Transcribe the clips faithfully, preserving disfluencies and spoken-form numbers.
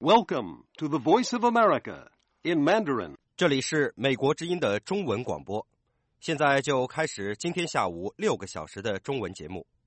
Welcome to the Voice of America in Mandarin. 这里是美国之音的中文广播，现在就开始今天下午六个小时的中文节目。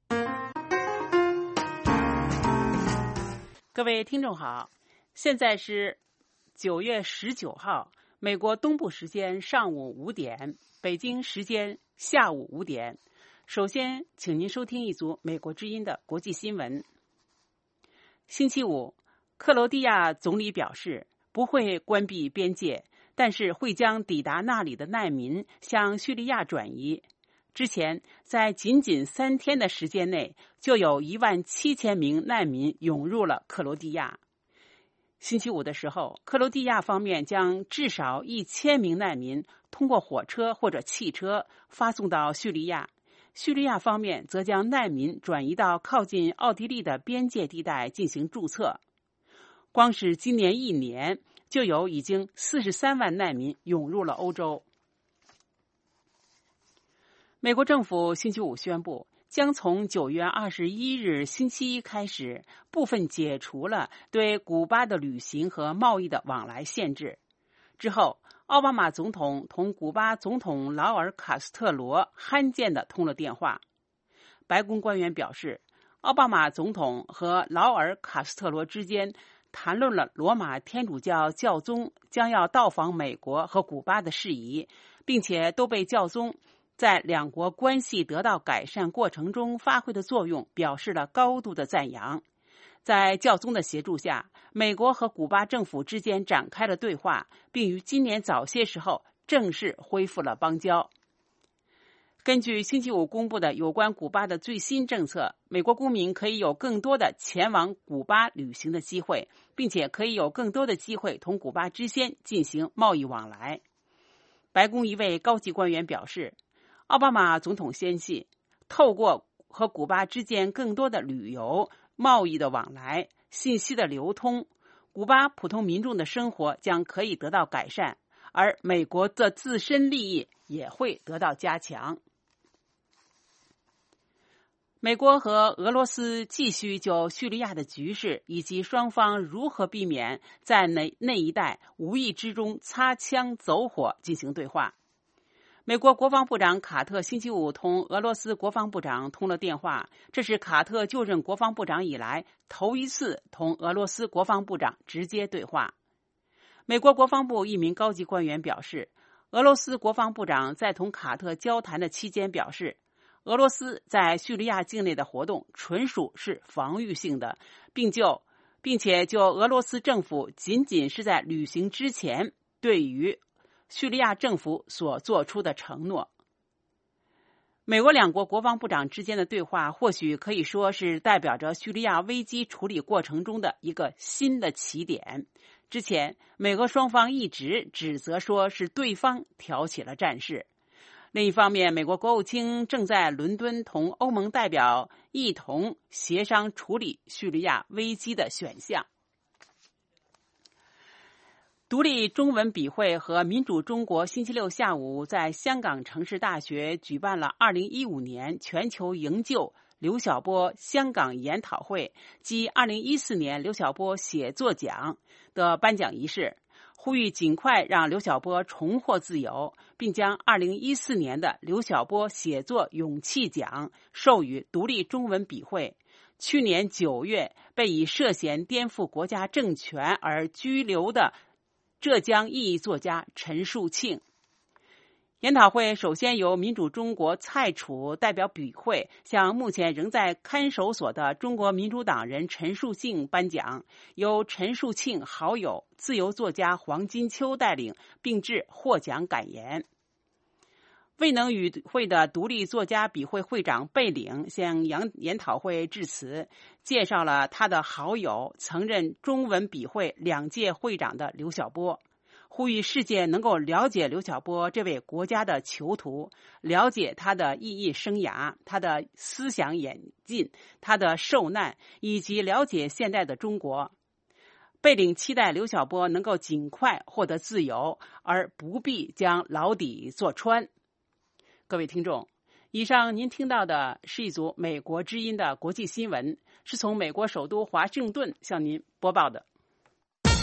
各位听众好，现在是九月十九号，美国东部时间上午五点，北京时间下午五点。首先，请您收听一组美国之音的国际新闻。星期五，克罗地亚总理表示不会关闭边界，但是会将抵达那里的难民向叙利亚转移。之前，在仅仅三天的时间内，就有一万七千名难民涌入了克罗地亚。星期五的时候，克罗地亚方面将至少一千名难民通过火车或者汽车发送到叙利亚。叙利亚方面则将难民转移到靠近奥地利的边界地带进行注册。光是今年一年，就有已经四十三万难民涌入了欧洲。美国政府星期五宣布，将从九月二十一日星期一开始，部分解除了对古巴的旅行和贸易的往来限制。之后，奥巴马总统同古巴总统劳尔·卡斯特罗罕见地通了电话。白宫官员表示，奥巴马总统和劳尔·卡斯特罗之间谈论了罗马天主教教宗将要到访美国和古巴的事宜，并且都被教宗在两国关系得到改善过程中发挥的作用表示了高度的赞扬。在教宗的协助下，美国和古巴政府之间展开了对话，并于今年早些时候正式恢复了邦交。根据星期五公布的有关古巴的最新政策，美国公民可以有更多的前往古巴旅行的机会，并且可以有更多的机会同古巴之间进行贸易往来。白宫一位高级官员表示，奥巴马总统坚信，透过和古巴之间更多的旅游、贸易的往来、信息的流通，古巴普通民众的生活将可以得到改善，而美国的自身利益也会得到加强。美国和俄罗斯继续就叙利亚的局势以及双方如何避免在那那一带无意之中擦枪走火进行对话。美国国防部长卡特星期五同俄罗斯国防部长通了电话，这是卡特就任国防部长以来头一次同俄罗斯国防部长直接对话。美国国防部一名高级官员表示，俄罗斯国防部长在同卡特交谈的期间表示，俄罗斯在叙利亚境内的活动纯属是防御性的，并就并且就俄罗斯政府仅仅是在旅行之前对于叙利亚政府所做出的承诺。美国两国国防部长之间的对话或许可以说是代表着叙利亚危机处理过程中的一个新的起点。之前，美俄双方一直指责说是对方挑起了战事。另一方面，美国国务卿正在伦敦同欧盟代表一同协商处理叙利亚危机的选项。独立中文笔会和民主中国星期六下午在香港城市大学举办了二零一五年全球营救刘晓波香港研讨会及二零一四年刘晓波写作奖的颁奖仪式，呼吁尽快让刘晓波重获自由，并将二零一四年的刘晓波写作勇气奖授予独立中文笔会。去年九月被以涉嫌颠覆国家政权而拘留的浙江异议作家陈树庆。研讨会首先由民主中国蔡楚代表笔会向目前仍在看守所的中国民主党人陈树庆颁奖，由陈树庆好友自由作家黄金秋带领并致获奖感言。未能与会的独立作家笔会会长贝岭向研讨会致辞，介绍了他的好友曾任中文笔会两届会长的刘晓波，呼吁世界能够了解刘晓波这位国家的囚徒，了解他的异议生涯，他的思想演进，他的受难，以及了解现代的中国。贝岭期待刘晓波能够尽快获得自由，而不必将牢底坐穿。各位听众，以上您听到的是一组美国之音的国际新闻，是从美国首都华盛顿向您播报的。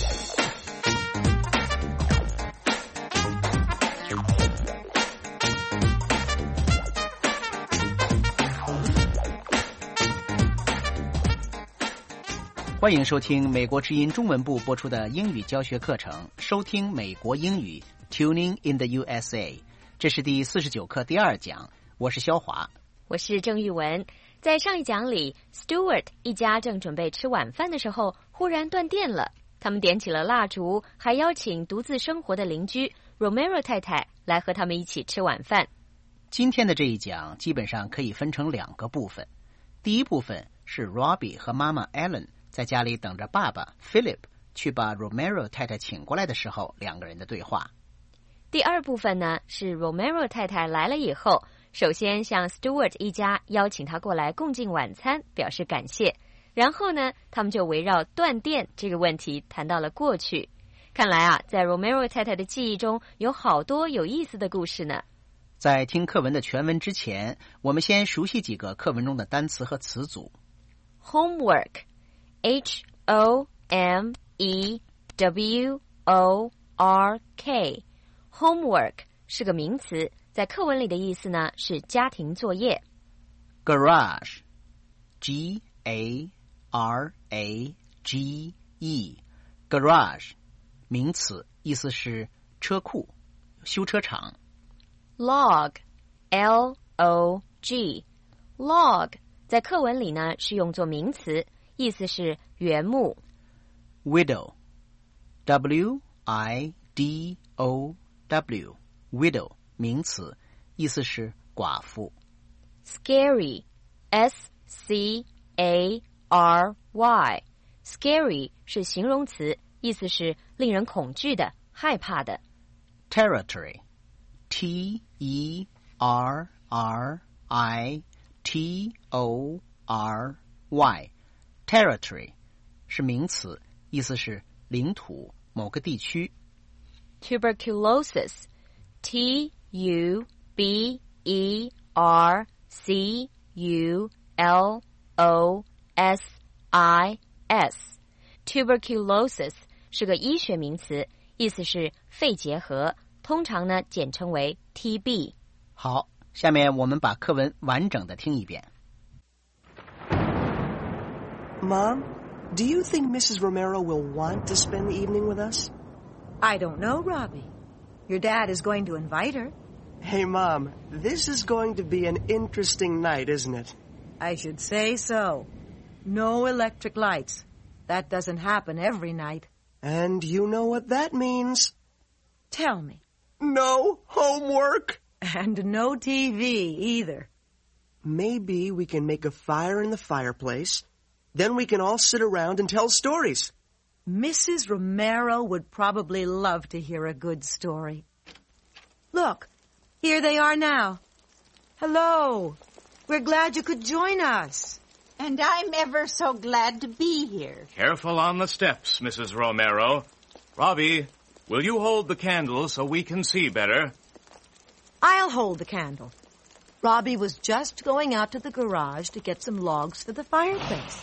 欢迎收听美国之音中文部播出的英语教学课程，收听美国英语 Tuning in the U S A。 这是第四十九课第二讲，我是肖华， 我是郑玉文。在上一讲里 Stuart 一家正准备吃晚饭的时候，忽然断电了。他们点起了蜡烛，还邀请独自生活的邻居 Romero 太太来和他们一起吃晚饭。 今天的这一讲基本上可以分成两个部分。第一部分是 Robbie 和妈妈 Ellen 在家里等着爸爸 Philip 去把 Romero 太太请过来的时候，两个人的对话。 第二部分呢，是 Romero 太太来了以后，首先向 Stuart 一家邀请他过来共进晚餐，表示感谢。然后呢，他们就围绕断电这个问题谈到了过去。看来啊，在 Romero 太太的记忆中有好多有意思的故事呢。 在听课文的全文之前，我们先熟悉几个课文中的单词和词组。 Homework H O M E W O R K Homework 是个名词，在课文里的意思呢是家庭作业。 Garage G A R A G E Garage 名词，意思是车库、修车厂。 Log L O G Log 在课文里呢是用作名词，意思是原木。 Widow W I D O W Widow 名词，意思是寡妇。 Scary S C A R Y Scary 是形容词，意思是令人恐惧的、害怕的。 Territory T E R R I T O R Y Territory 是名词，意思是领土、某个地区。 Tuberculosis T U B E R C U L O S I S Tuberculosis 是个医学名词，意思是肺结核，通常呢简称为 T B。 好，下面我们把课文完整的听一遍。 Mom, do you think Missus Romero will want to spend the evening with us? I don't know, Robbie. Your dad is going to invite her. Hey, Mom, this is going to be an interesting night, isn't it? I should say so. No electric lights. That doesn't happen every night. And you know what that means. Tell me. No homework. And no T V either. Maybe we can make a fire in the fireplace. Then we can all sit around and tell stories. Missus Romero would probably love to hear a good story. Look, here they are now. Hello. We're glad you could join us. And I'm ever so glad to be here. Careful on the steps, Missus Romero. Robbie, will you hold the candle so we can see better? I'll hold the candle. Robbie was just going out to the garage to get some logs for the fireplace.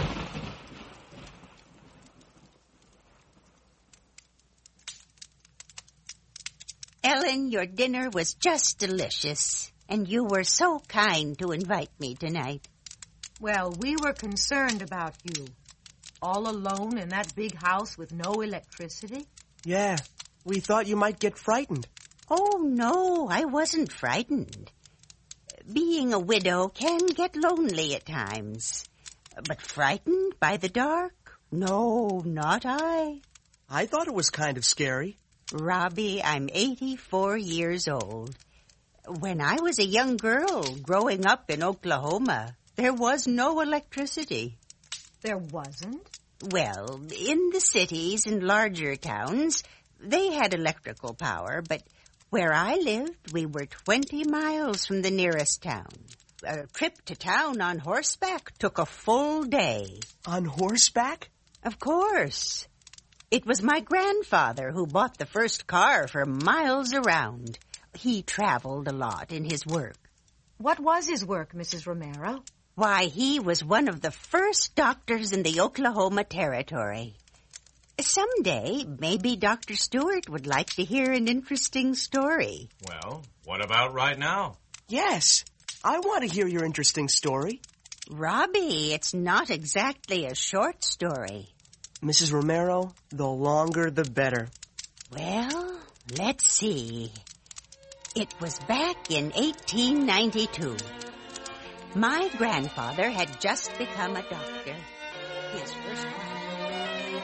Ellen, your dinner was just delicious, and you were so kind to invite me tonight. Well, we were concerned about you. All alone in that big house with no electricity? Yeah, we thought you might get frightened. Oh, no, I wasn't frightened. Being a widow can get lonely at times. But frightened by the dark? No, not I. I thought it was kind of scary. Robbie, I'm eighty-four years old. When I was a young girl growing up in Oklahoma, there was no electricity. There wasn't? Well, in the cities and larger towns, they had electrical power, but where I lived, we were twenty miles from the nearest town. A trip to town on horseback took a full day. On horseback? Of course. It was my grandfather who bought the first car for miles around. He traveled a lot in his work. What was his work, Missus Romero? Why, he was one of the first doctors in the Oklahoma Territory. Someday, maybe Doctor Stewart would like to hear an interesting story. Well, what about right now? Yes, I want to hear your interesting story. Robbie, it's not exactly a short story. Missus Romero, the longer the better. Well, let's see. It was back in eighteen ninety-two. My grandfather had just become a doctor. His first wife.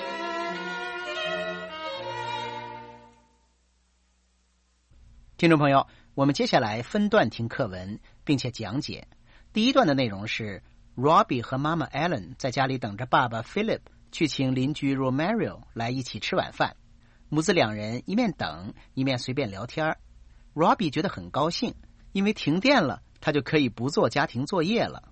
听众朋友，我们接下来分段听课文，并且讲解。第一段的内容是 Robbie 和妈妈 Ellen 在家里等着爸爸 Philip 去请邻居 Romero 来一起吃晚饭。母子两人一面等一面随便聊天。Robbie 觉得很高兴，因为停电了，他就可以不做家庭作业了。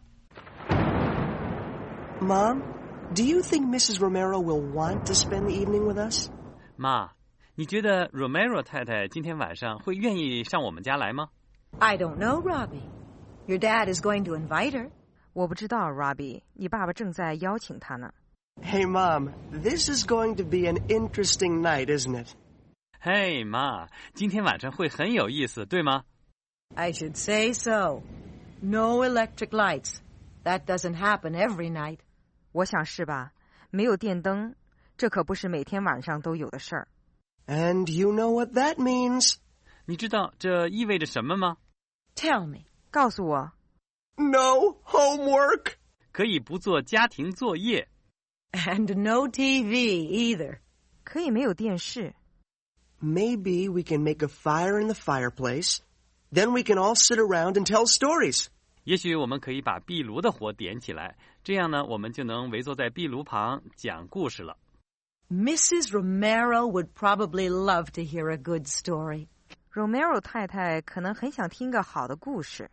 Mom, do you think Missus Romero will want to spend the evening with us? 妈，你觉得 Romero 太太今天晚上会愿意上我们家来吗？ I don't know, Robbie. Your dad is going to invite her. 我不知道 Robbie， 你爸爸正在邀请她呢。 Hey, Mom, this is going to be an interesting night, isn't it? 嘿，妈，今天晚上会很有意思，对吗？ I should say so. No electric lights. That doesn't happen every night. 我想是吧，没有电灯，这可不是每天晚上都有的事儿。 And you know what that means? 你知道这意味着什么吗？ Tell me. 告诉我。 No homework. 可以不做家庭作业。 And no T V either. 可以没有电视。 Maybe we can make a fire in the fireplace. Then we can all sit around and tell stories. 也许我们可以把壁炉的火点起来，这样呢，我们就能围坐在壁炉旁讲故事了。 Missus Romero would probably love to hear a good story. Romero 太太可能很想听个好的故事。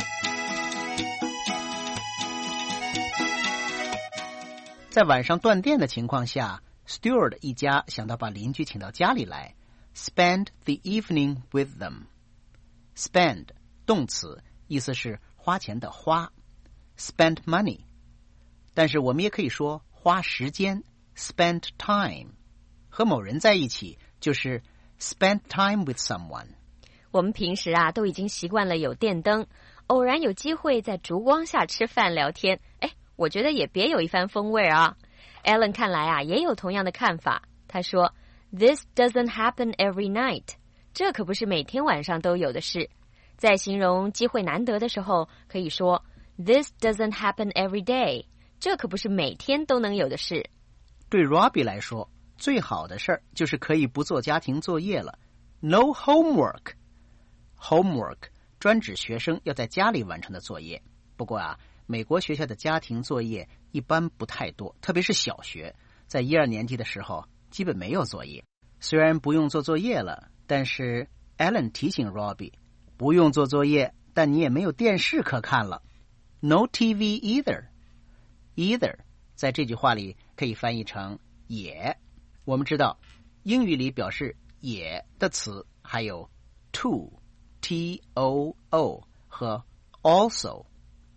在晚上断电的情况下 Stewart 一家想到把邻居请到家里来 spend the evening with them. Spend 动词，意思是花钱的花 spend money. 但是我们也可以说花时间 spend time. 和某人在一起就是 spend time with someone. 我们平时啊都已经习惯了有电灯，偶然有机会在烛光下吃饭聊天，哎，我觉得也别有一番风味啊。Ellen 看来啊也有同样的看法，他说 This doesn't happen every night. 这可不是每天晚上都有的事。在形容机会难得的时候，可以说 This doesn't happen every day. 这可不是每天都能有的事。 对 Robbie 来说，最好的事儿就是可以不做家庭作业了。No homework. Homework 专指学生要在家里完成的作业。不过啊，美国学校的家庭作业一般不太多，特别是小学，在一二年级的时候基本没有作业。虽然不用做作业了，但是 Ellen 提醒 Robbie 不用做作业，但你也没有电视可看了。No T V either. Either 在这句话里可以翻译成也。我们知道英语里表示也的词还有 to T O O 和 also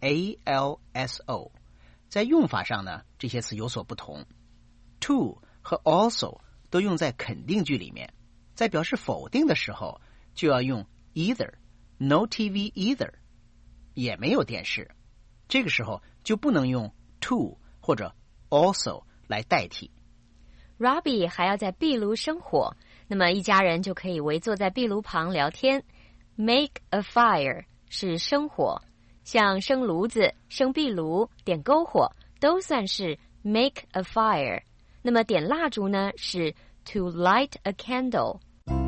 A L S O. 在用法上呢，这些词有所不同。To 和 also 都用在肯定句里面，在表示否定的时候就要用 either. No T V either. 也没有电视，这个时候就不能用 to 或者 also 来代替。 Robbie 还要在壁炉生火，那么一家人就可以围坐在壁炉旁聊天。Make a fire 是生火，像生炉子、生壁炉、点篝火都算是 make a fire。那么点蜡烛呢是 to light a candle。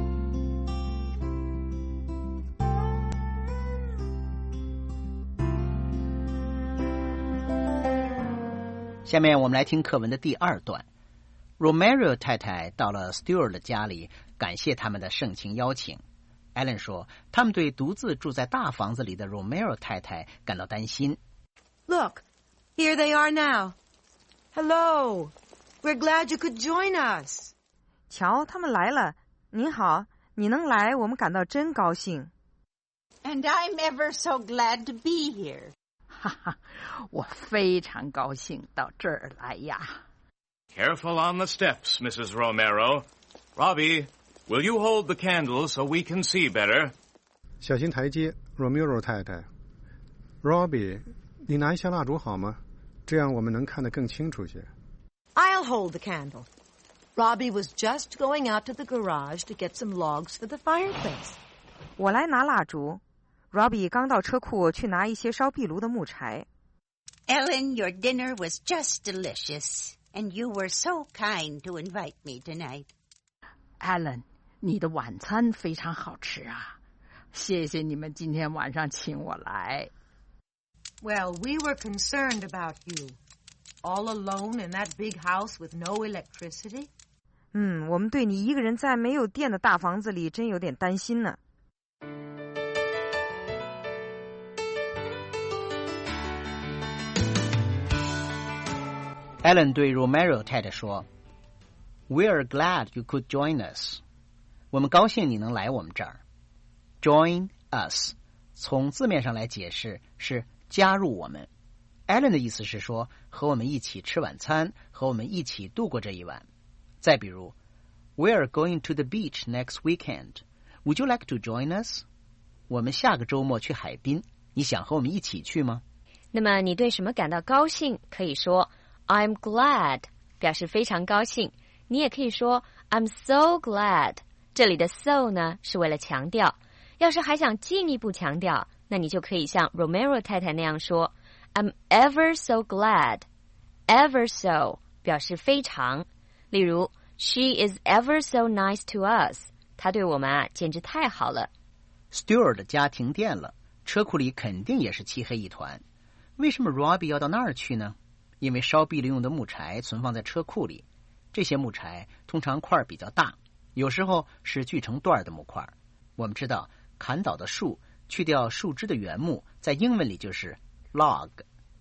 下面我们来听课文的第二段。Romero 太太到了 Stewart 的家里，感谢他们的盛情邀请。Ellen 说，他们对独自住在大房子里的 Romero 太太感到担心。 Look, here they are now. Hello. We're glad you could join us. 瞧，他们来了。您好，你能来，我们感到真高兴。 And I'm ever so glad to be here. 哈哈，我非常高兴到这儿来呀。 Careful on the steps, Missus Romero. Robbie, will you hold the candle so we can see better? 小心台阶 ，Romero 太太。Robbie， 你拿一下蜡烛好吗？这样我们能看得更清楚些。 I'll hold the candle. Robbie was just going out to the garage to get some logs for the fireplace. 我来拿蜡烛。Robbie 刚到车库去拿一些烧壁炉的木柴。 Ellen, your dinner was just delicious, and you were so kind to invite me tonight. Ellen, 你的晚餐非常好吃啊，谢谢你们今天晚上请我来。 Well, we were concerned about you. All alone in that big house with no electricity. 嗯，我们对你一个人在没有电的大房子里真有点担心呢。 Ellen 对 Romero 太太说 We're glad you could join us. 我们高兴你能来我们这儿。Join us 从字面上来解释是加入我们。Ellen 的意思是说和我们一起吃晚餐，和我们一起度过这一晚。再比如 We're going to the beach next weekend. Would you like to join us? 我们下个周末去海滨，你想和我们一起去吗？ 那么你对什么感到高兴，可以说I'm glad 表示非常高兴，你也可以说 I'm so glad， 这里的 so 呢是为了强调，要是还想进一步强调，那你就可以像 Romero 太太那样说 I'm ever so glad， ever so 表示非常，例如 She is ever so nice to us， 她对我们啊简直太好了。 Stewart 家停电了，车库里肯定也是漆黑一团，为什么 Robbie 要到那儿去呢？因为烧壁炉用的木柴存放在车库里，这些木柴通常块比较大，有时候是锯成段的木块。我们知道砍倒的树去掉树枝的原木在英文里就是 log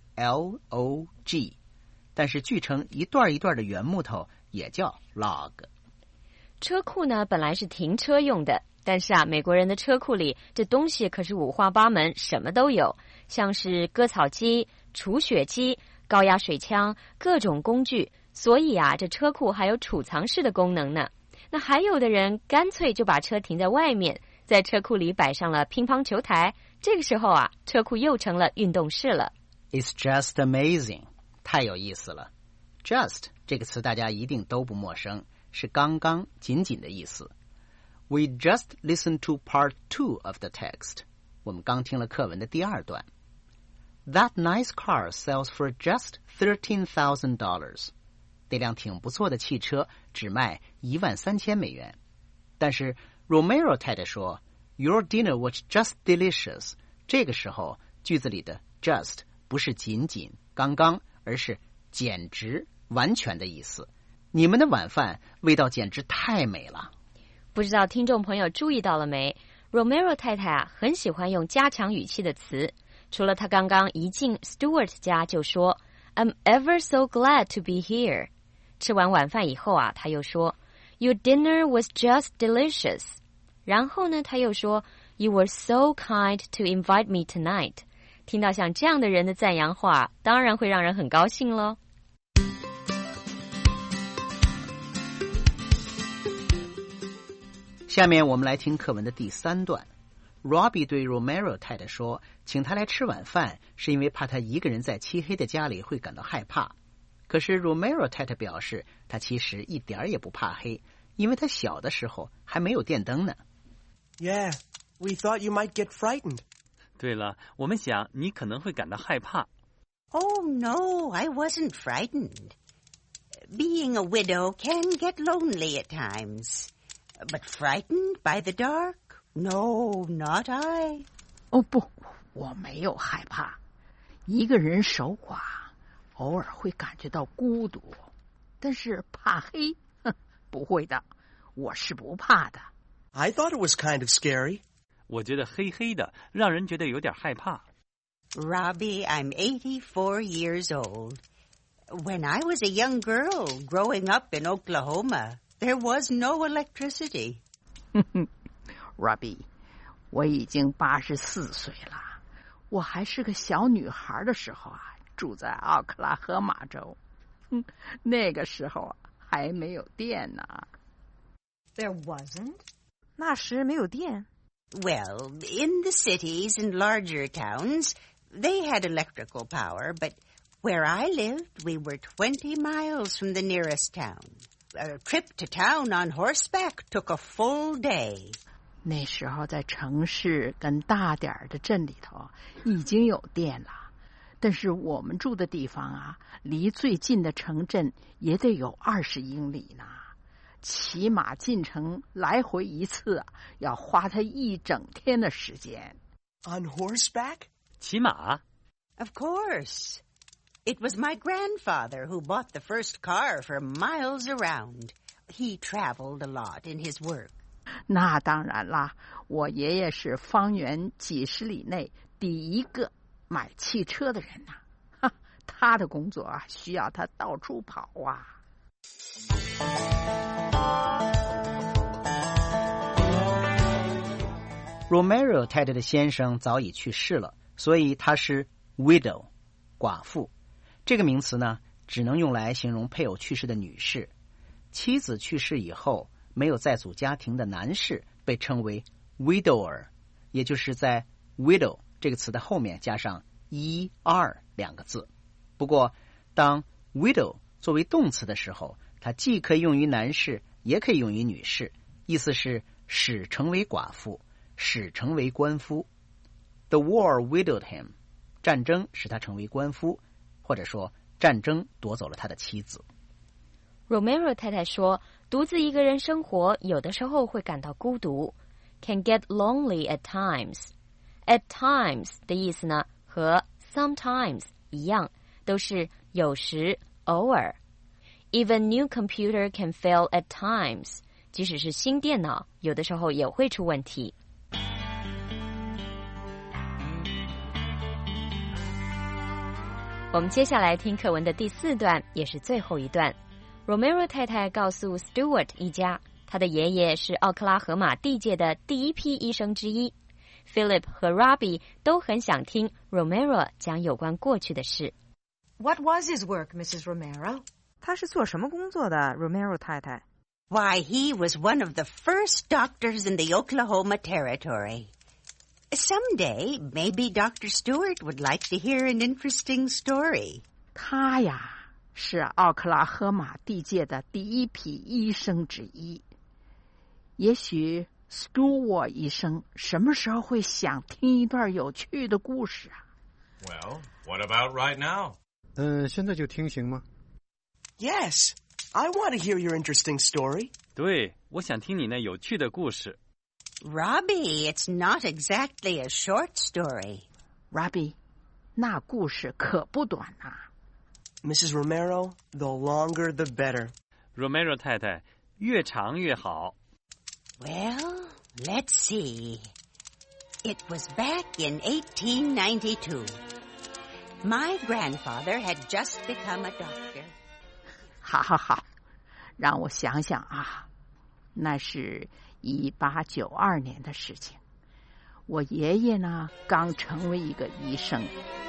L O G， 但是锯成一段一段的原木头也叫 log。 车库呢本来是停车用的，但是啊美国人的车库里这东西可是五花八门，什么都有，像是割草机、除雪机、高压水枪，各种工具，所以啊这车库还有储藏室的功能呢。那还有的人干脆就把车停在外面，在车库里摆上了乒乓球台，这个时候啊车库又成了运动室了。 It's just amazing， 太有意思了。 Just 这个词大家一定都不陌生，是刚刚仅仅的意思。 We just listened to part two of the text， 我们刚听了课文的第二段。That nice car sells for just thirteen thousand dollars. 那辆挺不错的汽车只卖一万三千美元。但是 Romero 太太说 Your dinner was just delicious. 这个时候句子里的 just 不是仅仅刚刚，而是简直完全的意思。你们的晚饭味道简直太美了。 不知道听众朋友注意到了没， Romero 太太啊很喜欢用加强语气的词。除了他刚刚一进 Stewart 家就说 I'm ever so glad to be here， 吃完晚饭以后啊他又说 Your dinner was just delicious， 然后呢他又说 You were so kind to invite me tonight。 听到像这样的人的赞扬话，当然会让人很高兴咯。 下面我们来听课文的第三段。Robbie 对 Romero 太太说，请他来吃晚饭是因为怕他一个人在漆黑的家里会感到害怕。可是 Romero 太太表示他其实一点也不怕黑，因为他小的时候还没有电灯呢。 Yeah, we thought you might get frightened. 对了，我们想你可能会感到害怕。 Oh, no, I wasn't frightened. Being a widow can get lonely at times. But frightened by the dark?No, not I. 哦不，我没有害怕。一个人守寡，偶尔会感觉到孤独，但是怕黑，哼，不会的，我是不怕的。 I thought it was kind of scary. 我觉得黑黑的，让人觉得有点害怕。 Robbie, I'm eighty-four years old. When I was a young girl growing up in Oklahoma, there was no electricity. Robbie, 我已经八十四岁了，我还是个小女孩的时候啊，住在奥克拉荷马州，哼，那个时候啊还没有电呢。 There wasn't? 那时没有电。 Well, in the cities and larger towns, They had electrical power, but where I lived, we were twenty miles from the nearest town. A trip to town on horseback took a full day. 那时候在城市跟大点儿的镇里头已经有电了，但是我们住的地方啊，离最近的城镇也得有二十英里呢。骑马进城来回一次，要花他一整天的时间。 On horseback? 骑马 Of course. It was my grandfather who bought the first car for miles around. He traveled a lot in his work. 那当然啦，我爷爷是方圆几十里内第一个买汽车的人呐、啊。他的工作啊，需要他到处跑啊。 Romero 太太的先生早已去世了，所以她是 widow 寡妇。这个名词呢，只能用来形容配偶去世的女士。妻子去世以后，没有再组家庭的男士被称为 widower， 也就是在 widow 这个词的后面加上 er 两个字。不过，当 widow 作为动词的时候，它既可以用于男士，也可以用于女士，意思是使成为寡妇，使成为官夫。The war widowed him， 战争使他成为官夫，或者说战争夺走了他的妻子。 Romero 太太说，独自一个人生活有的时候会感到孤独 can get lonely at times. At times 的意思呢和 sometimes 一样，都是有时偶尔。Even new computer can fail at times. 即使是新电脑有的时候也会出问题。我们接下来听课文的第四段，也是最后一段。Romero 太太告诉 Stewart 一家，他的爷爷是奥克拉荷马地界的第一批医生之一。Philip 和 Robbie 都很想听 Romero 讲有关过去的事。 What was his work, Missus Romero? 他是做什么工作的 Romero 太太？ Why, he was one of the first doctors in the Oklahoma Territory. Someday, maybe Doctor Stewart would like to hear an interesting story. 他呀，是奥克拉荷马地界的第一批医生之一。也许 Stewart 医生什么时候会想听一段有趣的故事啊？ Well, what about right now? 嗯、呃，现在就听行吗？ Yes, I want to hear your interesting story. 对，我想听你那有趣的故事。 Robbie, it's not exactly a short story. Robbie, 那故事可不短啊。 Missus Romero, the longer the better. Romero 太太，越长越好。 Well, let's see. It was back in eighteen ninety-two. My grandfather had just become a doctor. 好好好，让我想想啊，那是一八九二年的事情。我爷爷呢，刚成为一个医生。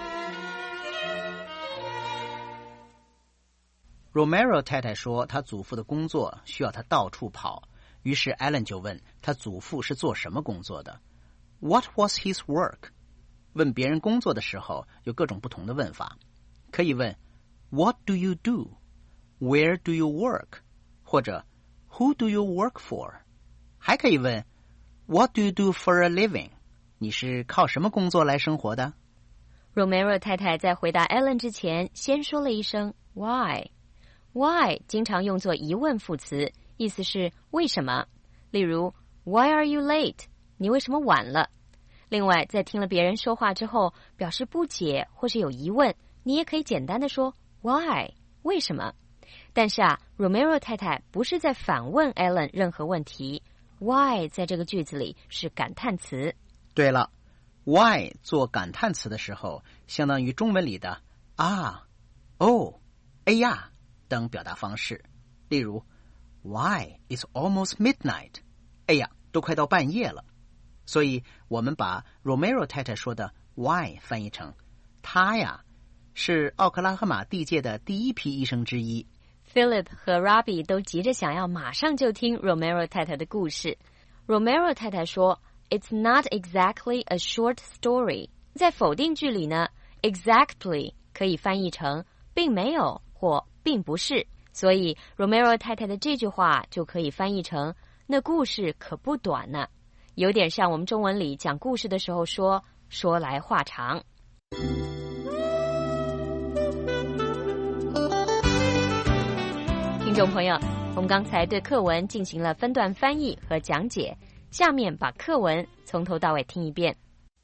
Romero 太太说，他祖父的工作需要他到处跑，于是 Alan 就问他祖父是做什么工作的。What was his work？ 问别人工作的时候有各种不同的问法，可以问 What do you do？Where do you work？ 或者 Who do you work for？ 还可以问 What do you do for a living？ 你是靠什么工作来生活的？ Romero 太太在回答 Ellen 之前，先说了一声 Why。Why 经常用作疑问副词，意思是为什么。例如 Why are you late？ 你为什么晚了？另外，在听了别人说话之后，表示不解或是有疑问，你也可以简单的说 Why？ 为什么？但是啊 Romero 太太不是在反问 Ellen 任何问题， Why 在这个句子里是感叹词。 对了， Why 做感叹词的时候，相当于中文里的啊、哦、哎呀等表达方式。例如 Why it's almost midnight？ 哎呀，都快到半夜了。所以我们把 Romero 太太说的 Why 翻译成他呀是奥克拉荷马地界的第一批医生之一。 Philip 和 Robbie 都急着想要马上就听 Romero 太太的故事。 Romero 太太说 It's not exactly a short story， 在否定句里呢 ，exactly 可以翻译成并没有或并不是，所以 Romero 太太的这句话就可以翻译成那故事可不短呢，有点像我们中文里讲故事的时候说说来话长。听众朋友，我们刚才对课文进行了分段翻译和讲解，下面把课文从头到尾听一遍。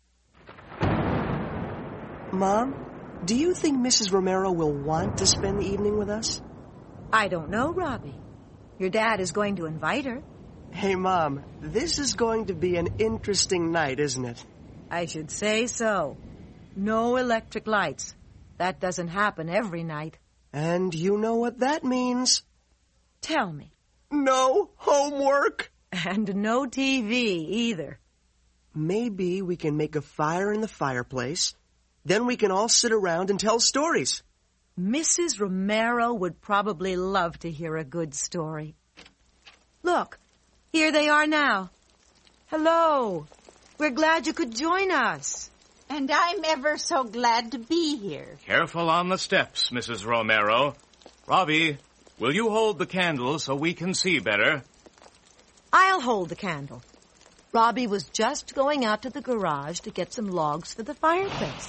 Mom, do you think Missus Romero will want to spend the evening with us? I don't know, Robbie. Your dad is going to invite her. Hey, Mom, this is going to be an interesting night, isn't it? I should say so. No electric lights. That doesn't happen every night. And you know what that means. Tell me. No homework. And no T V either. Maybe we can make a fire in the fireplace. Then we can all sit around and tell stories. Missus Romero would probably love to hear a good story. Look, here they are now. Hello. We're glad you could join us. And I'm ever so glad to be here. Careful on the steps, Missus Romero. Robbie, will you hold the candle so we can see better? I'll hold the candle. Robbie was just going out to the garage to get some logs for the fireplace.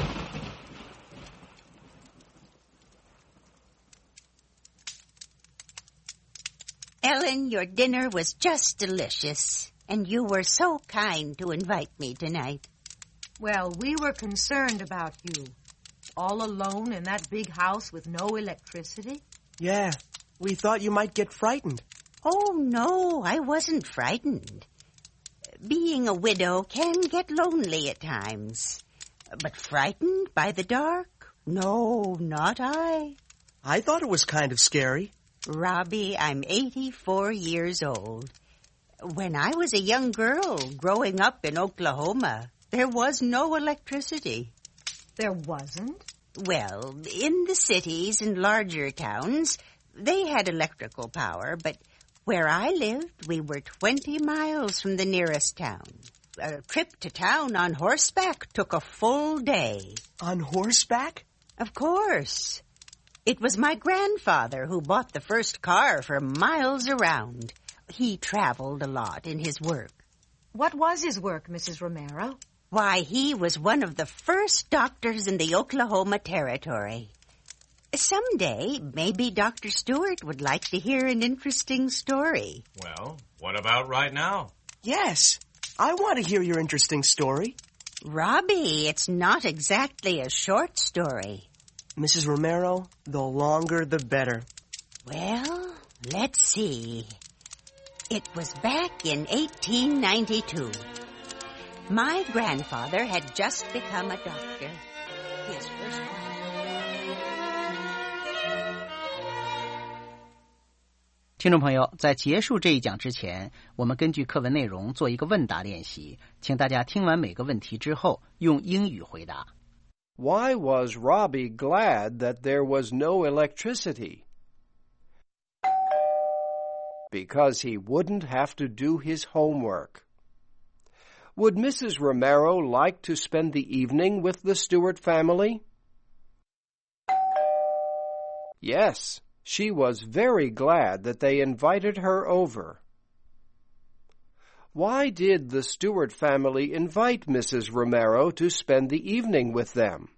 Ellen, your dinner was just delicious, and you were so kind to invite me tonight. Well, we were concerned about you. All alone in that big house with no electricity? Yeah, we thought you might get frightened. Oh, no, I wasn't frightened. Being a widow can get lonely at times. But frightened by the dark? No, not I. I thought it was kind of scary. Robbie, I'm eighty-four years old. When I was a young girl growing up in Oklahoma, there was no electricity. There wasn't? Well, in the cities and larger towns, they had electrical power, but where I lived, we were twenty miles from the nearest town. A trip to town on horseback took a full day. On horseback? Of course. It was my grandfather who bought the first car for miles around. He traveled a lot in his work. What was his work, Missus Romero? Why, he was one of the first doctors in the Oklahoma Territory. Someday, maybe Doctor Stewart would like to hear an interesting story. Well, what about right now? Yes, I want to hear your interesting story. Robbie, it's not exactly a short story. Missus Romero, the longer the better. Well, let's see. It was back in eighteen ninety-two. My grandfather had just become a doctor. His first wife. 听众朋友，在结束这一讲之前，我们根据课文内容做一个问答练习，请大家听完每个问题之后，用英语回答。 Why was Robbie glad that there was no electricity? Because he wouldn't have to do his homework. Would Missus Romero like to spend the evening with the Stewart family? Yes, she was very glad that they invited her over. Why did the Stewart family invite Missus Romero to spend the evening with them?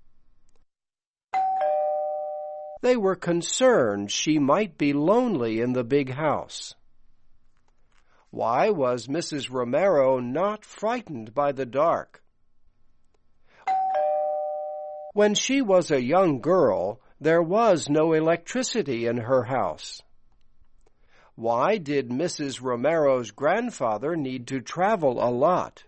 They were concerned she might be lonely in the big house. Why was Missus Romero not frightened by the dark? When she was a young girl, there was no electricity in her house. Why did Missus Romero's grandfather need to travel a lot?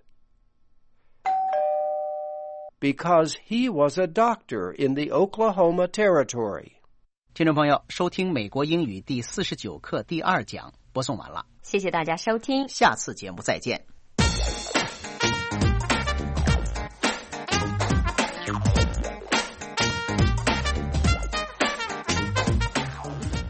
Because he was a doctor in the Oklahoma Territory. 听众朋友，收听美国英语第四十九课第二讲播送完了， 谢谢大家收听， 下次节目再见。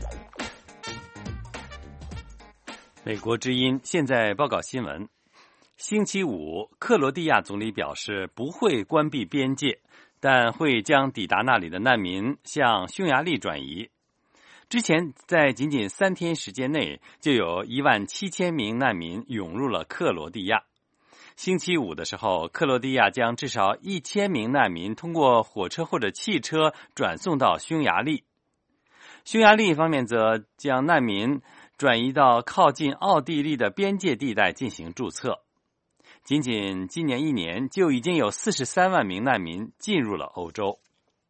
美国之音现在报告新闻。 星期五，克罗地亚总理表示不会关闭边界，但会将抵达那里的难民向匈牙利转移。之前在仅仅三天时间内，就有一万七千名难民涌入了克罗地亚。星期五的时候，克罗地亚将至少一千名难民通过火车或者汽车转送到匈牙利。匈牙利方面则将难民转移到靠近奥地利的边界地带进行注册。仅仅今年一年，就已经有四十三万名难民进入了欧洲。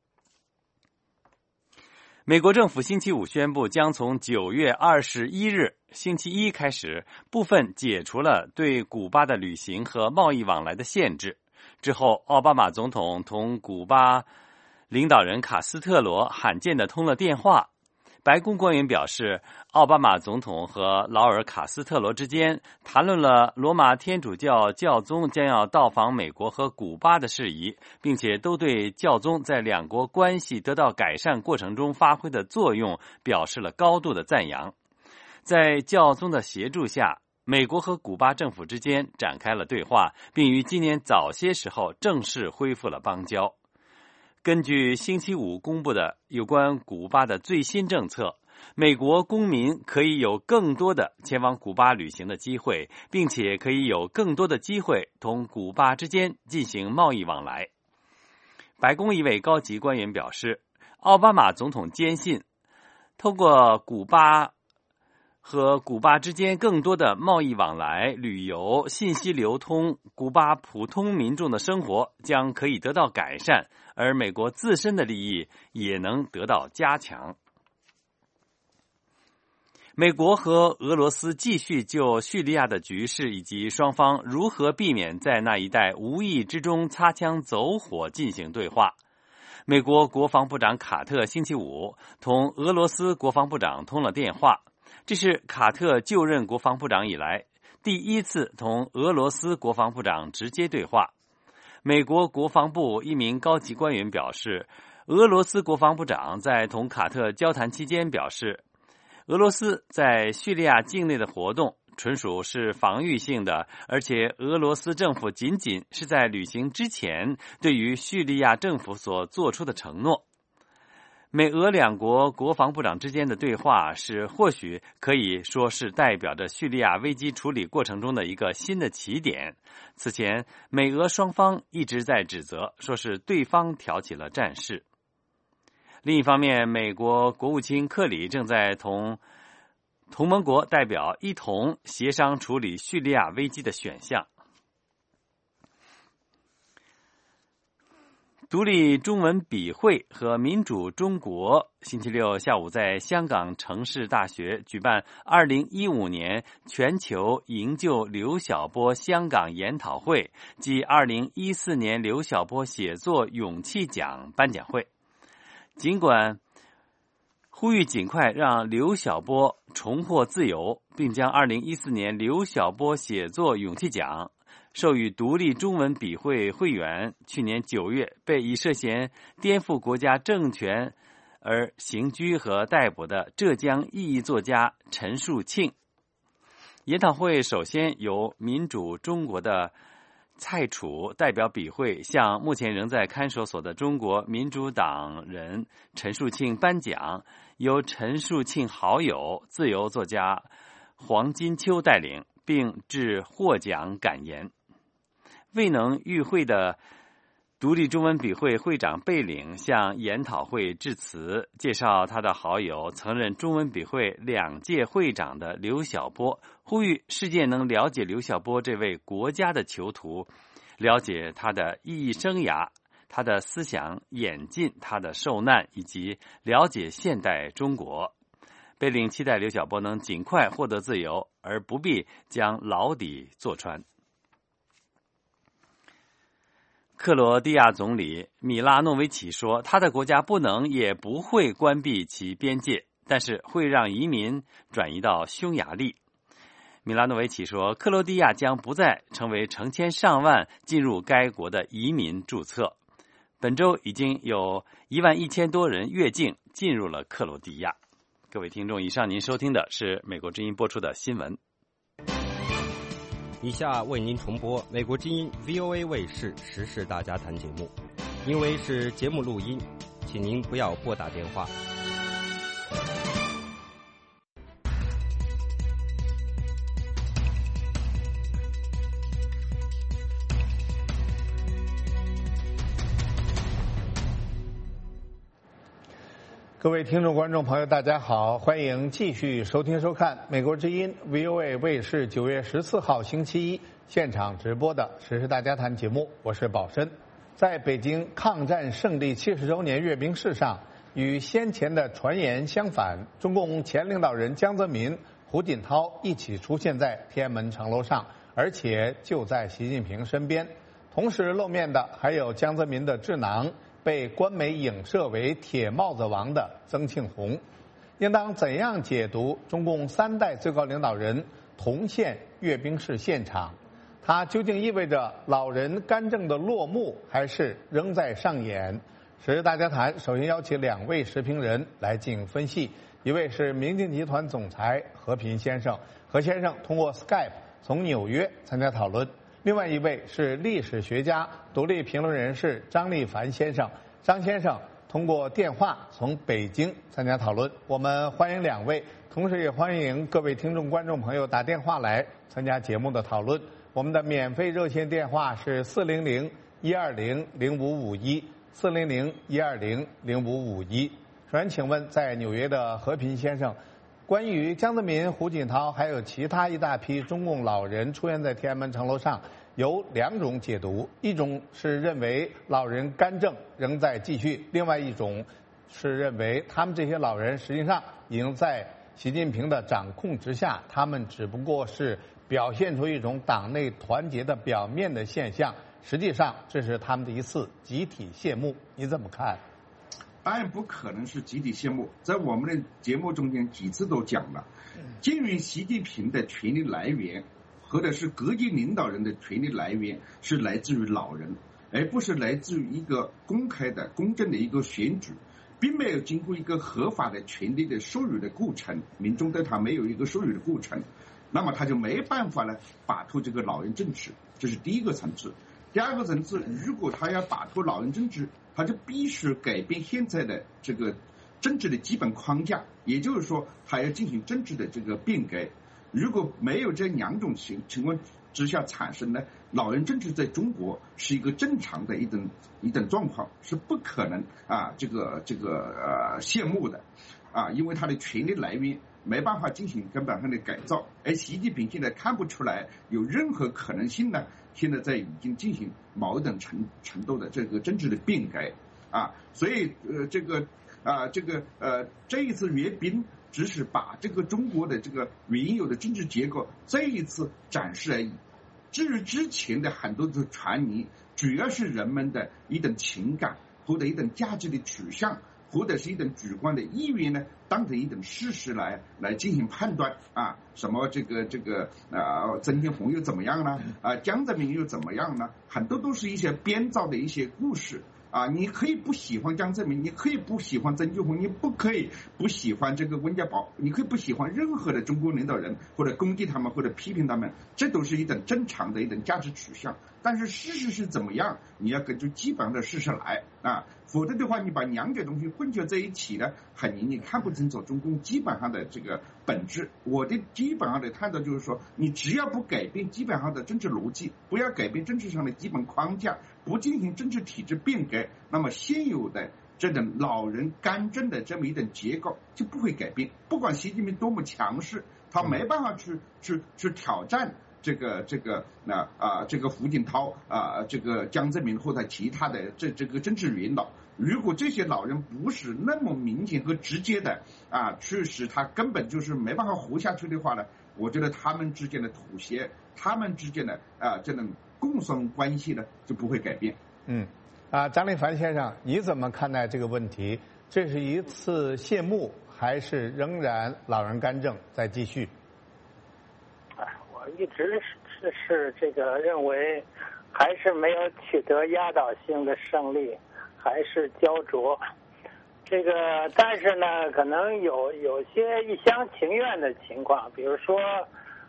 美国政府星期五宣布，将从九月二十一日星期一开始，部分解除了对古巴的旅行和贸易往来的限制。之后，奥巴马总统同古巴领导人卡斯特罗罕见地通了电话。白宫官员表示，奥巴马总统和劳尔·卡斯特罗之间谈论了罗马天主教教宗将要到访美国和古巴的事宜，并且都对教宗在两国关系得到改善过程中发挥的作用表示了高度的赞扬。在教宗的协助下，美国和古巴政府之间展开了对话，并于今年早些时候正式恢复了邦交。根据星期五公布的有关古巴的最新政策，美国公民可以有更多的前往古巴旅行的机会，并且可以有更多的机会同古巴之间进行贸易往来。白宫一位高级官员表示，奥巴马总统坚信，通过古巴和古巴之间更多的贸易往来、旅游、信息流通，古巴普通民众的生活将可以得到改善，而美国自身的利益也能得到加强。美国和俄罗斯继续就叙利亚的局势以及双方如何避免在那一带无意之中擦枪走火进行对话。美国国防部长卡特星期五同俄罗斯国防部长通了电话，这是卡特就任国防部长以来第一次同俄罗斯国防部长直接对话。美国国防部一名高级官员表示，俄罗斯国防部长在同卡特交谈期间表示，俄罗斯在叙利亚境内的活动纯属是防御性的，而且俄罗斯政府仅仅是在旅行之前对于叙利亚政府所做出的承诺。美俄两国国防部长之间的对话是或许可以说是代表着叙利亚危机处理过程中的一个新的起点。此前，美俄双方一直在指责，说是对方挑起了战事。另一方面，美国国务卿克里正在同同盟国代表一同协商处理叙利亚危机的选项。独立中文笔会和民主中国星期六下午在香港城市大学举办二零一五年全球营救刘晓波香港研讨会及二零一四年刘晓波写作勇气奖颁奖会。尽管呼吁尽快让刘晓波重获自由，并将二零一四年刘晓波写作勇气奖授予独立中文笔会会员去年九月被以涉嫌颠覆国家政权而刑拘和逮捕的浙江异议作家陈树庆。研讨会首先由民主中国的蔡楚代表笔会向目前仍在看守所的中国民主党人陈树庆颁奖，由陈树庆好友自由作家黄金秋带领，并致获奖感言。未能与会的独立中文笔会会长贝岭向研讨会致辞，介绍他的好友曾任中文笔会两届会长的刘晓波，呼吁世界能了解刘晓波这位国家的囚徒，了解他的意义生涯，他的思想演进，他的受难，以及了解现代中国。贝岭期待刘晓波能尽快获得自由，而不必将牢底坐穿。克罗地亚总理米拉诺维奇说，他的国家不能也不会关闭其边界，但是会让移民转移到匈牙利。米拉诺维奇说，克罗地亚将不再成为成千上万进入该国的移民注册。本周已经有一万一千多人越境进入了克罗地亚。各位听众，以上您收听的是美国之音播出的新闻。 以下为您重播美国之音 V O A 卫视时事大家谈节目。因为是节目录音，请您不要拨打电话。 各位听众观众朋友大家好，欢迎继续收听收看美国之音 V O A 卫视九月十四号星期一现场直播的时事大家谈节目，我是宝申。在北京抗战胜利七十周年阅兵式上，与先前的传言相反，中共前领导人江泽民、胡锦涛一起出现在天安门城楼上，而且就在习近平身边。同时露面的还有江泽民的智囊，被官媒影射为铁帽子王的曾庆红。应当怎样解读中共三代最高领导人同现阅兵式现场？它究竟意味着老人干政的落幕，还是仍在上演？时事大家谈首先邀请两位时评人来进行分析，一位是明镜集团总裁何平先生，何先生通过 Skype 从纽约参加讨论；另外一位是历史学家、独立评论人士张立凡先生，张先生通过电话从北京参加讨论。我们欢迎两位，同时也欢迎各位听众观众朋友打电话来参加节目的讨论。我们的免费热线电话是四零零一二零零五五一，四零零一二零零五五一。首先，请问在纽约的和平先生，关于江泽民、胡锦涛还有其他一大批中共老人出现在天安门城楼上，有两种解读，一种是认为老人干政仍在继续，另外一种是认为他们这些老人实际上已经在习近平的掌控之下，他们只不过是表现出一种党内团结的表面的现象，实际上这是他们的一次集体谢幕，你怎么看？ 当然不可能是集体谢幕，在我们的节目中间几次都讲了，鉴于习近平的权力来源或者是各级领导人的权力来源是来自于老人，而不是来自于一个公开的公正的一个选举，并没有经过一个合法的权力的授予的过程，民众对他没有一个授予的过程，那么他就没办法呢摆脱这个老人政治，这是第一个层次。第二个层次，如果他要摆脱老人政治，他就必须改变现在的这个政治的基本框架，也就是说他要进行政治的这个变革。如果没有这两种情情况之下产生呢，老人政治在中国是一个正常的一种一种状况，是不可能啊这个这个呃谢幕的啊，因为他的权力来源没办法进行根本上的改造，而习近平现在看不出来有任何可能性呢，现在在已经进行某种程程度的这个政治的变革啊，所以呃这个啊这个呃这一次阅兵只是把这个中国的这个原有的政治结构这一次展示而已。至于之前的很多的传言，主要是人们的一种情感或者一种价值的取向，或者是一种主观的意愿呢，当成一种事实来来进行判断啊，什么这个这个啊，曾庆红又怎么样呢？啊，江泽民又怎么样呢？很多都是一些编造的一些故事啊。你可以不喜欢江泽民，你可以不喜欢曾庆红，你不可以不喜欢这个温家宝，你可以不喜欢任何的中国领导人，或者攻击他们，或者批评他们，这都是一种正常的一种价值取向。但是事实是怎么样，你要根据基本上的事实来啊，否则的话，你把两者东西混淆在一起呢，很容易看不清楚中共基本上的这个本质。我的基本上的看到就是说，你只要不改变基本上的政治逻辑，不要改变政治上的基本框架，不进行政治体制变革，那么现有的这种老人干政的这么一种结构就不会改变。不管习近平多么强势，他没办法去去去挑战这个这个啊啊这个胡锦涛啊这个江泽民或者其他的这这个政治元老，如果这些老人不是那么明显和直接的啊去使他根本就是没办法活下去的话呢，我觉得他们之间的妥协，他们之间的啊这种共生关系呢就不会改变。 嗯啊，张立凡先生，你怎么看待这个问题？这是一次谢幕，还是仍然老人干政在继续？ 一直是是这个认为还是没有取得压倒性的胜利，还是焦灼。这个但是呢，可能有有些一厢情愿的情况，比如说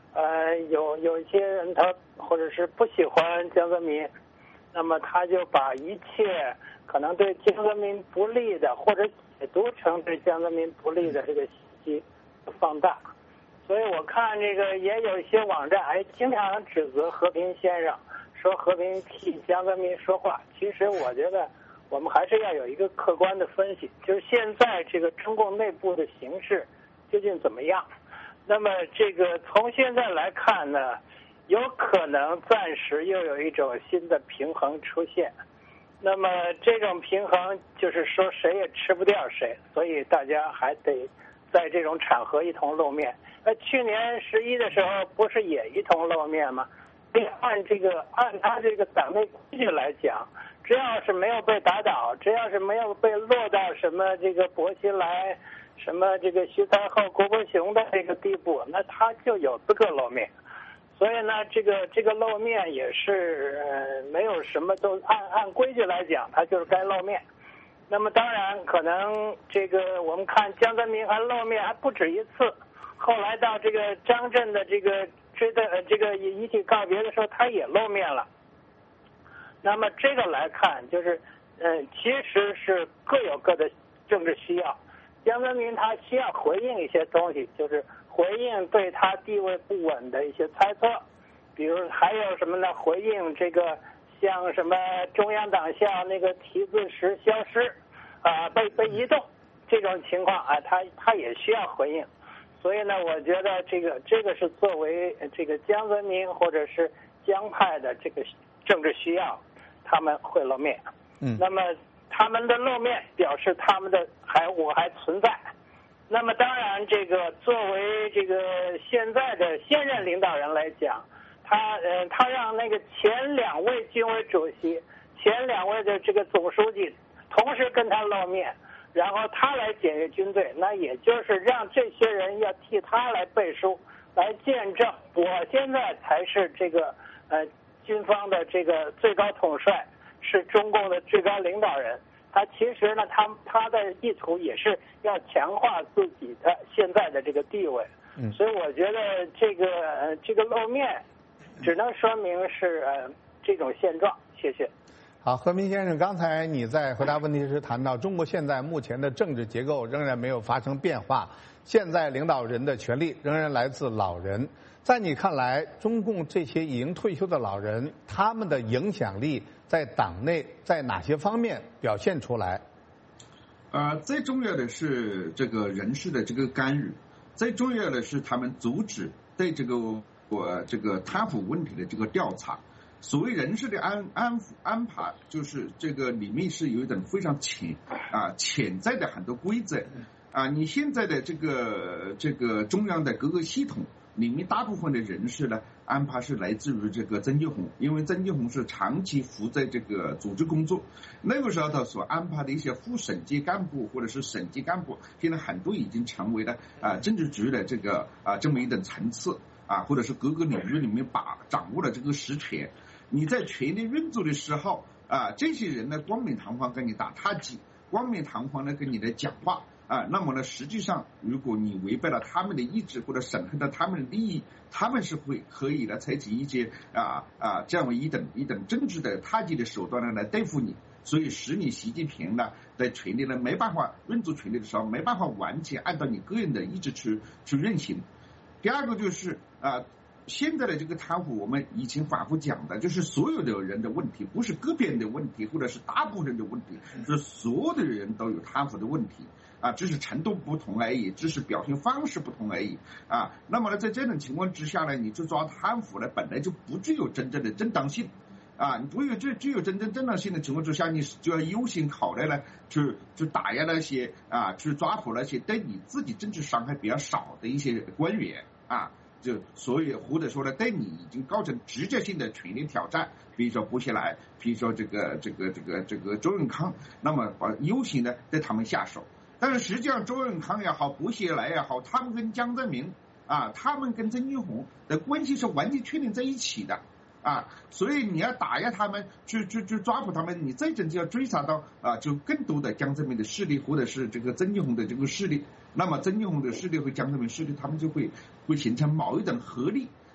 呃，有有一些人他或者是不喜欢江泽民，那么他就把一切可能对江泽民不利的，或者解读成对江泽民不利的这个信息放大。所以我看这个也有一些网站还经常指责和平先生，说和平替江泽民说话。其实我觉得我们还是要有一个客观的分析，就是现在这个中共内部的形势究竟怎么样。那么这个从现在来看呢，有可能暂时又有一种新的平衡出现。那么这种平衡就是说谁也吃不掉谁，所以大家还得在这种场合一同露面。呃，去年十一的时候不是也一同露面吗？按这个按他这个党内规矩来讲，只要是没有被打倒，只要是没有被落到什么这个薄熙来、什么这个徐才厚、郭伯雄的这个地步，那他就有资格露面。所以呢，这个这个露面也是呃没有什么，都按按规矩来讲，他就是该露面。那么当然，可能这个我们看江泽民还露面还不止一次，后来到这个张震的这个追的这个遗体告别的时候，他也露面了。那么这个来看，就是嗯，其实是各有各的政治需要。江泽民他需要回应一些东西，就是回应对他地位不稳的一些猜测，比如还有什么呢？回应这个像什么中央党校那个题字石消失啊、呃，被被移动这种情况啊，他他也需要回应。所以呢，我觉得这个这个是作为这个江泽民或者是江派的这个政治需要，他们会露面。嗯，那么他们的露面表示他们的还我还存在。那么当然，这个作为这个现在的现任领导人来讲，他呃他让那个前两位军委主席、前两位的这个总书记同时跟他露面，然后他来检阅军队，那也就是让这些人要替他来背书，来见证我现在才是这个呃军方的这个最高统帅，是中共的最高领导人。他其实呢，他他的意图也是要强化自己的现在的这个地位。嗯，所以我觉得这个呃这个露面，只能说明是呃这种现状。谢谢。 好，何明先生，刚才你在回答问题时谈到，中国现在目前的政治结构仍然没有发生变化，现在领导人的权力仍然来自老人。在你看来，中共这些已经退休的老人，他们的影响力在党内在哪些方面表现出来？ 呃，最重要的是这个人事的这个干预，最重要的是他们阻止对这个我、呃、这个贪腐问题的这个调查。所谓人事的安安安排，就是这个里面是有一种非常潜啊潜在的很多规则啊。你现在的这个这个中央的各个系统里面，大部分的人事呢安排是来自于这个曾庆红，因为曾庆红是长期负责这个组织工作，那个时候他所安排的一些副省级干部或者是省级干部，现在很多已经成为了啊政治局的这个啊这么一等层次啊，或者是各个领域里面把掌握了这个实权。你在权力运作的时候啊，这些人呢冠冕堂皇跟你打太极，冠冕堂皇的跟你来讲话啊，那么呢实际上如果你违背了他们的意志或者损害了他们的利益，他们是会可以来采取一些啊啊这样一等一等政治的太极的手段呢来对付你，所以使你习近平呢在权力呢没办法运作权力的时候，没办法完全按照你个人的意志去去运行。第二个就是啊。现在的这个贪腐，我们以前反复讲的，就是所有的人的问题，不是个别人的问题，或者是大部分人的问题，是所有的人都有贪腐的问题啊，只是程度不同而已，只是表现方式不同而已啊。那么呢，在这种情况之下呢，你去抓贪腐呢，本来就不具有真正的正当性啊，你不有具具有真正正当性的情况之下，你就要优先考虑呢，去去打压那些啊，去抓捕那些对你自己政治伤害比较少的一些官员啊。就所以或者说呢，对你已经构成直接性的权力挑战，比如说薄熙来，比如说这个这个这个这个周永康，那么把优先的对他们下手。但是实际上周永康也好，薄熙来也好，他们跟江泽民啊，他们跟曾庆红的关系是完全确定在一起的啊，所以你要打压他们，去去去抓捕他们，你这种就要追查到啊，就更多的江泽民的势力，或者是这个曾庆红的这个势力。那么曾庆红的势力和江泽民势力，他们就会会形成某一种合力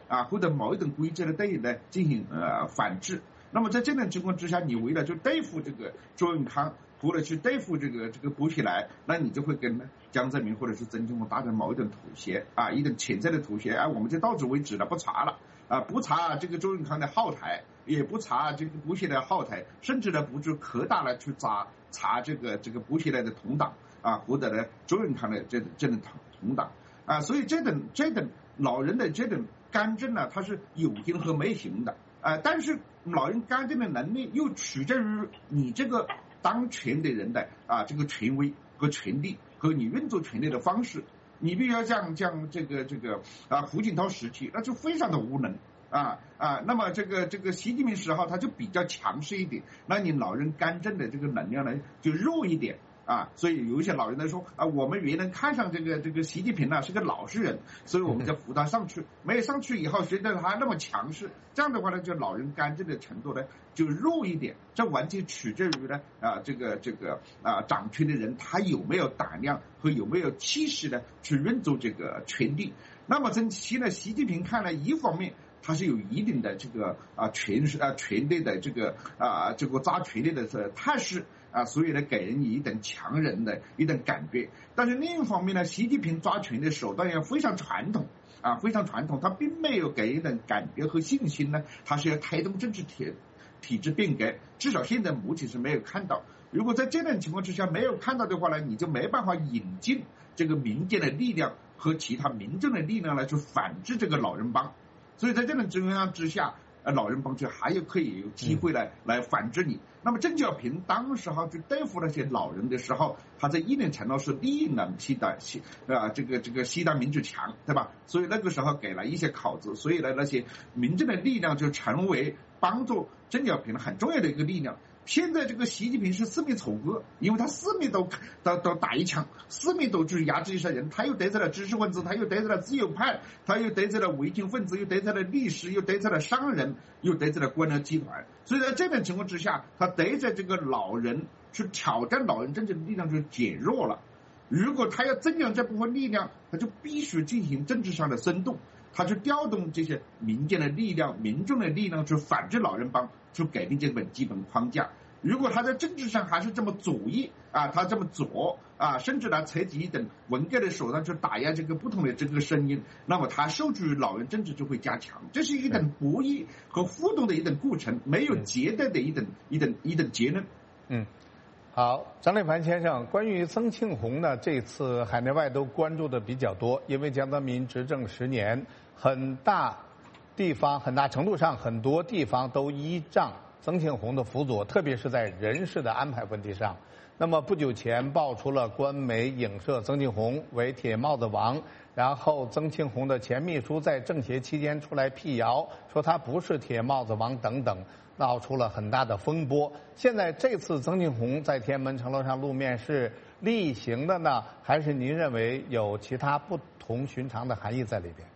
啊，或者某一种规则的对呢进行呃反制。那么在这种情况之下，你为了就对付这个周永康，或者去对付这个这个薄熙来，那你就会跟江泽民或者是曾庆红达成某一种妥协啊，一种潜在的妥协啊，我们就到此为止了，不查了啊，不查这个周永康的后台，也不查这个薄熙来的后台，甚至呢不就扩大了去查查这个这个薄熙来的同党啊，或者呢周永康的这这种同党啊，所以这种这种老人的这种干政呢，它是有形和没形的啊，但是老人干政的能力又取决于你这个当权的人的啊这个权威和权力和你运作权力的方式。你必须要像像这个这个啊胡锦涛时期，那就非常的无能啊啊，那么这个这个习近平时候他就比较强势一点，那你老人干政的这个能量呢就弱一点。啊，所以有一些老人在说啊，我们原来看上这个这个习近平呢是个老实人，所以我们就扶他上去。没有上去以后，随着他那么强势，这样的话呢，就老人干政的程度呢就弱一点。这完全取决于呢啊这个这个啊掌权的人他有没有胆量和有没有气势呢去运作这个权力。那么从现在习近平看来，一方面他是有一定的这个啊权势啊权力的这个啊这个抓权力的这态势。啊，所以呢，给人一种强人的一种感觉。但是另一方面呢，习近平抓权的手段也非常传统啊，非常传统，他并没有给人的感觉和信心呢，他是要推动政治体体制变革，至少现在目前是没有看到。如果在这种情况之下没有看到的话呢，你就没办法引进这个民间的力量和其他民众的力量来去反制这个老人帮。所以在这种情况之下，呃，老人帮就还有可以有机会来、嗯、来反制你。那么邓小平当时候去对付那些老人的时候，他在一定程度是利用了西单西啊这个这个西单民主墙，对吧？所以那个时候给了一些口子，所以呢那些民政的力量就成为帮助邓小平很重要的一个力量。现在这个习近平是四面楚歌，因为他四面都都都打一枪，四面都去压制一些人，他又得罪了知识分子，他又得罪了自由派，他又得罪了维权分子，又得罪了律师，又得罪了商人，又得罪了官僚集团。所以在这种情况之下，他得罪这个老人去挑战老人政治的力量就减弱了。如果他要增强这部分力量，他就必须进行政治上的松动，他去调动这些民间的力量、民众的力量去反制老人帮，去改变这本基本框架。如果他在政治上还是这么左翼啊，他这么左啊，甚至呢采取一种文革的手段去打压这个不同的这个声音，那么他受制于老人政治就会加强。这是一种博弈和互动的一种过程，没有绝对的一种一种一种结论。 嗯，好，张立凡先生，关于曾庆红呢，这次海内外都关注的比较多，因为江泽民执政十年，很大地方很大程度上很多地方都依仗曾庆红的辅佐，特别是在人事的安排问题上。那么不久前爆出了官媒影射曾庆红为铁帽子王，然后曾庆红的前秘书在政协期间出来辟谣，说他不是铁帽子王等等，闹出了很大的风波。现在这次曾庆红在天安门城楼上露面是例行的呢，还是您认为有其他不同寻常的含义在里边？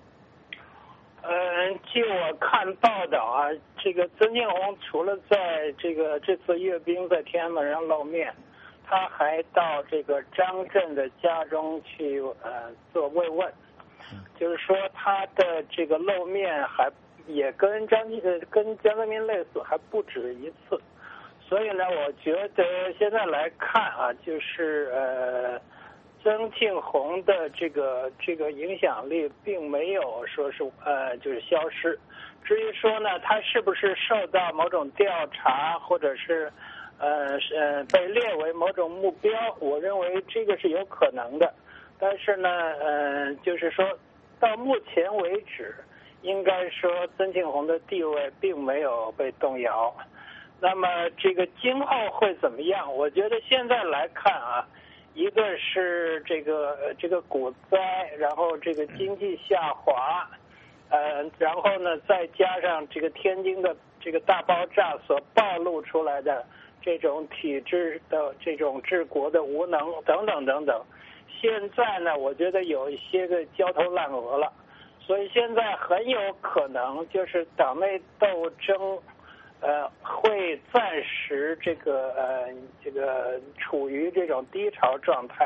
嗯，据我看报道啊，这个曾庆红除了在这个这次阅兵在天安门上露面，他还到这个张震的家中去呃做慰问，就是说他的这个露面还也跟张呃跟江泽民类似，还不止一次。所以呢，我觉得现在来看啊，就是呃。曾庆红的这个这个影响力并没有说是呃就是消失，至于说呢他是不是受到某种调查或者是呃呃被列为某种目标，我认为这个是有可能的，但是呢呃就是说到目前为止，应该说曾庆红的地位并没有被动摇。那么这个今后会怎么样？我觉得现在来看啊。一个是这个这个股灾，然后这个经济下滑，呃，然后呢再加上这个天津的这个大爆炸所暴露出来的这种体制的这种治国的无能等等等等，现在呢我觉得有一些个焦头烂额了，所以现在很有可能就是党内斗争。呃，会暂时这个呃这个处于这种低潮状态，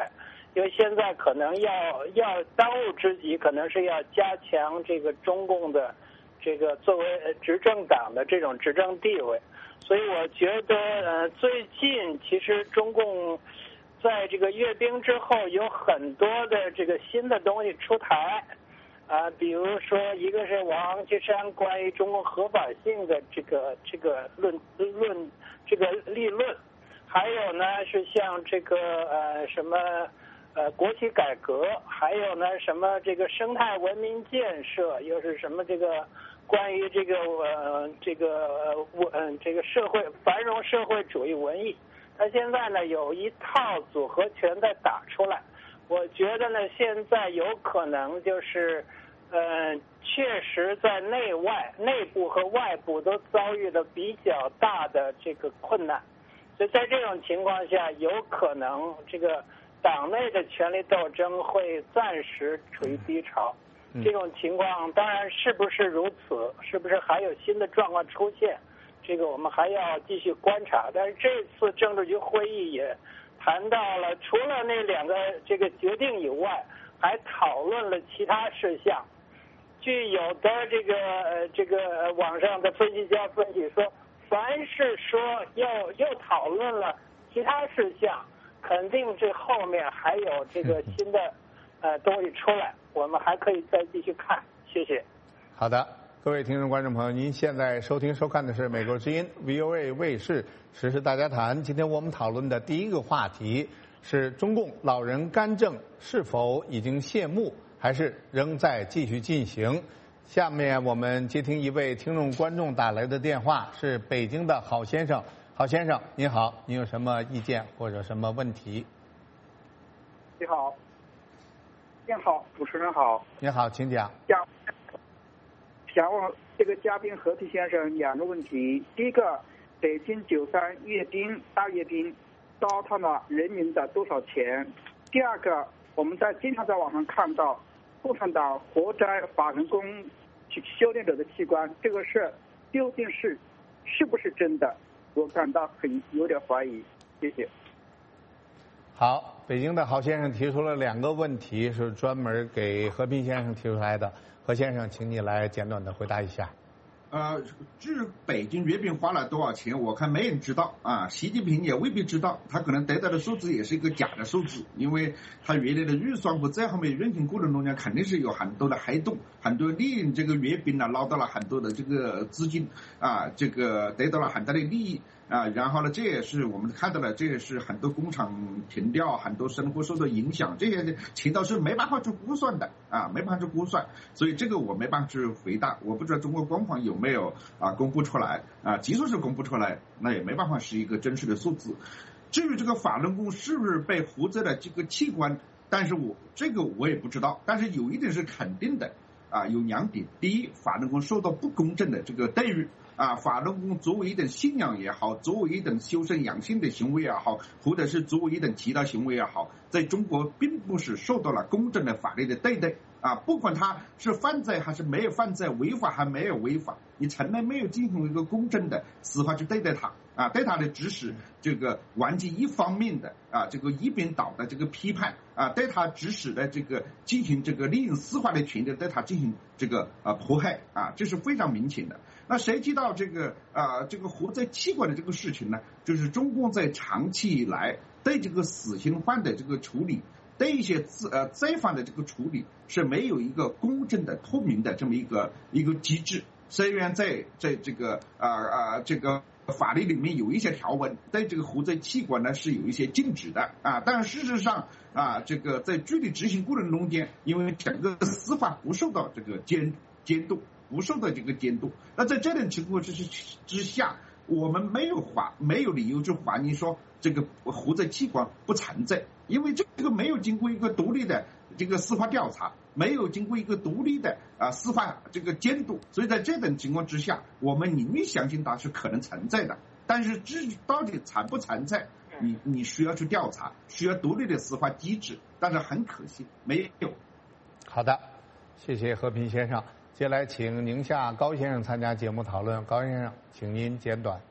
因为现在可能要要当务之急，可能是要加强这个中共的这个作为执政党的这种执政地位。所以我觉得，呃，最近其实中共在这个阅兵之后有很多的这个新的东西出台，啊、呃，比如说一个是王岐山关于中共合法性的这个这个论论这个立论，还有呢是像这个呃什么呃国企改革，还有呢什么这个生态文明建设，又是什么这个。关于这个呃这个文、呃、这个社会繁荣社会主义文艺，它现在呢有一套组合拳在打出来，我觉得呢现在有可能就是呃确实在内外内部和外部都遭遇了比较大的这个困难，所以在这种情况下，有可能这个党内的权力斗争会暂时处于低潮。这种情况当然是不是如此，是不是还有新的状况出现，这个我们还要继续观察。但是这次政治局会议也谈到了，除了那两个这个决定以外，还讨论了其他事项。据有的这个呃这个网上的分析家分析说，凡是说又又讨论了其他事项，肯定这后面还有这个新的呃东西出来。我们还可以再继续看，谢谢。 好的，各位听众观众朋友，您现在收听收看的是美国之音 V O A 卫视时事大家谈。今天我们讨论的第一个话题是中共老人干政是否已经谢幕，还是仍在继续进行。下面我们接听一位听众观众打来的电话，是北京的郝先生。郝先生您好，您有什么意见或者什么问题？ 你好。您好，主持人好。 你好，请讲。 想想问这个嘉宾何皮先生两个问题：第一个，北京九三阅兵大阅兵糟蹋了人民的多少钱？第二个，我们在经常在网上看到共产党活摘法轮功修炼者的器官，这个事究竟是是不是真的？我感到很有点怀疑。谢谢。 好，北京的郝先生提出了两个问题，是专门给何平先生提出来的。何先生，请你来简短的回答一下。 呃，至于北京阅兵花了多少钱，我看没人知道啊，习近平也未必知道，他可能得到的数字也是一个假的数字，因为他原来的预算和在后面运行过程中间肯定是有很多的黑洞，很多利用这个阅兵啊捞到了很多的这个资金啊，这个得到了很大的利益。啊，然后呢，这也是我们看到了，这也是很多工厂停掉，很多生活受到影响，这些情况是没办法去估算的啊，没办法去估算，所以这个我没办法去回答，我不知道中国官方有没有啊公布出来啊，即使是公布出来，那也没办法是一个真实的数字。至于这个法轮功是不是被活摘了这个器官，但是我这个我也不知道，但是有一点是肯定的啊，有两点：第一，法轮功受到不公正的这个待遇。啊，法轮功作为一种信仰也好，作为一种修身养性的行为也好，或者是作为一种其他行为也好，在中国并不是受到了公正的法律的对待啊，不管他是犯罪还是没有犯罪，违法还没有违法，你从来没有进行一个公正的司法去对待他啊，对他的指使这个完全一方面的啊，这个一边倒的这个批判啊，对他指使的这个进行这个利用司法的权利对他进行这个啊迫害啊，这是非常明显的。那谁知道这个啊这个活摘器官的这个事情呢？就是中共在长期以来对这个死刑犯的这个处理，对一些自呃罪犯的这个处理是没有一个公正的、透明的这么一个一个机制。虽然在在这个啊啊这个法律里面有一些条文对这个活摘器官呢是有一些禁止的啊，但事实上啊这个在具体执行过程中间，因为整个司法不受到这个监监督。不受到这个监督，那在这种情况之之下，我们没有怀没有理由去怀疑说这个活摘器官不存在，因为这个没有经过一个独立的这个司法调查，没有经过一个独立的啊司法这个监督，所以在这种情况之下，我们宁愿相信它是可能存在的，但是至于到底存不存在，你你需要去调查，需要独立的司法机制，但是很可惜没有。 好的，谢谢和平先生。接下来请宁夏高先生参加节目讨论。高先生，请您简短。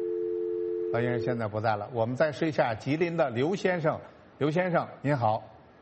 高先生现在不在了，我们再试一下吉林的刘先生。刘先生您好。